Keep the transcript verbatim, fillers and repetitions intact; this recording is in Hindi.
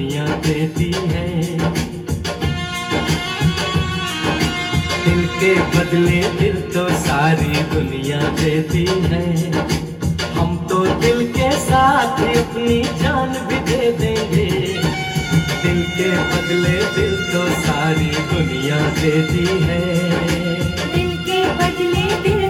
दुनिया देती है। दिल के बदले दिल तो सारी दुनिया देती है। हम तो दिल के साथ अपनी जान भी दे देंगे। दिल के बदले दिल तो सारी दुनिया देती है। दिल के बदले दिल